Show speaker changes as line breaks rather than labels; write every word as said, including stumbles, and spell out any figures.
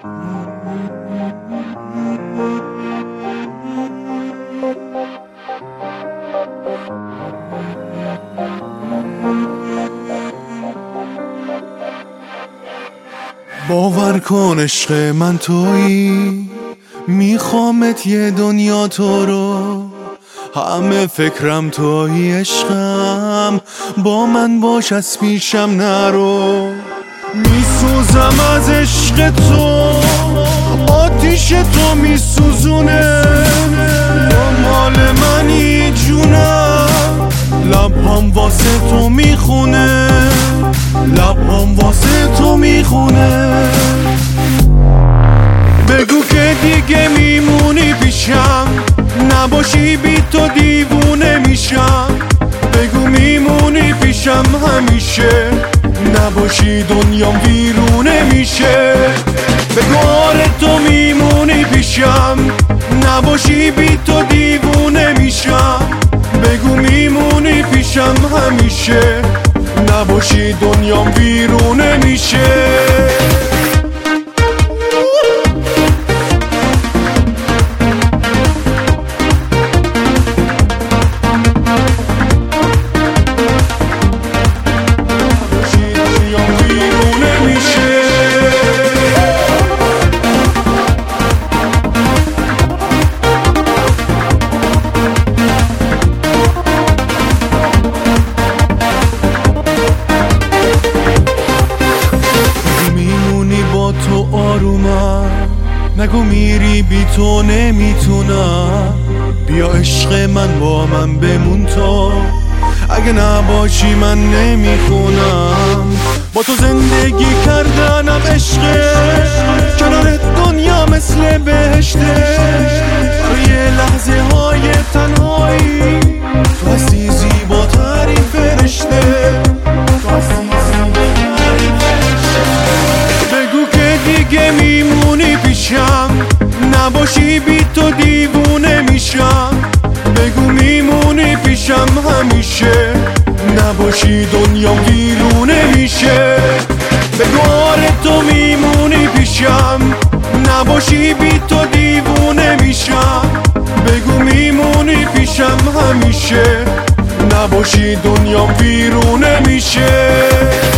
باور کن عشق من تویی، میخوامت یه دنیا تو رو، همه فکرم تویی عشقم، با من باش از پیشم نرو. میسوزم از عشق تو، آتیش تو میسوزونه، با مال منی جونم، لبام واسه تو میخونه، لبام واسه تو میخونه. بگو که دیگه میمونی پیشم، نباشی بی تو دیوونه میشم. بگو میمونی پیشم همیشه، نباشی دنیام ویرونه میشه. بگو آره تو میمونی پیشم، نباشی بی تو دیوونه میشم. بگو میمونی پیشم همیشه، نباشی دنیام ویرونه میشه. تو آرومم، نگو میری بی تو نمیتونم. بیا عشق من با من بمون تو، اگه نباشی من نمیخونم. با تو زندگی کردنم عشقه، کنار دنیا مثل بهشته. برای لحظه های تنهایی تو هستی زیباترین فرشته. دیگه میمونی پیشم، نباشی بی تو دیوونه میشم. بگو میمونی پیشم همیشه، نباشی دنیام ویرونه میشه. بگو آره تو میمونی پیشم، نباشی بی تو دیوونه میشم. بگو میمونی پیشم همیشه، نباشی دنیام ویرونه میشه.